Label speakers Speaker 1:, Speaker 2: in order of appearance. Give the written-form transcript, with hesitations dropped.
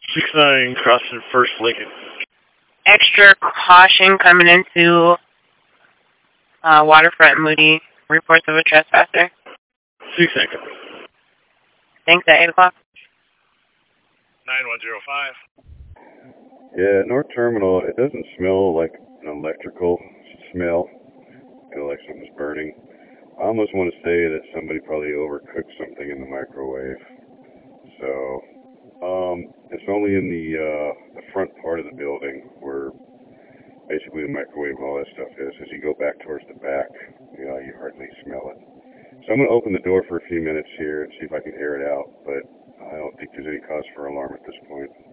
Speaker 1: 6-9 crossing First Lincoln.
Speaker 2: Extra caution coming into Waterfront Moody. Reports of a trespasser.
Speaker 1: 6 seconds.
Speaker 2: Thanks at 8 o'clock.
Speaker 1: 9105.
Speaker 3: Yeah, North Terminal, it doesn't smell like an electrical smell, like something's burning. I almost want to say that somebody probably overcooked something in the microwave. So, it's only in the front part of the building where basically the microwave and all that stuff is. As you go back towards the back, you hardly smell it. So I'm going to open the door for a few minutes here and see if I can air it out, but I don't think there's any cause for alarm at this point.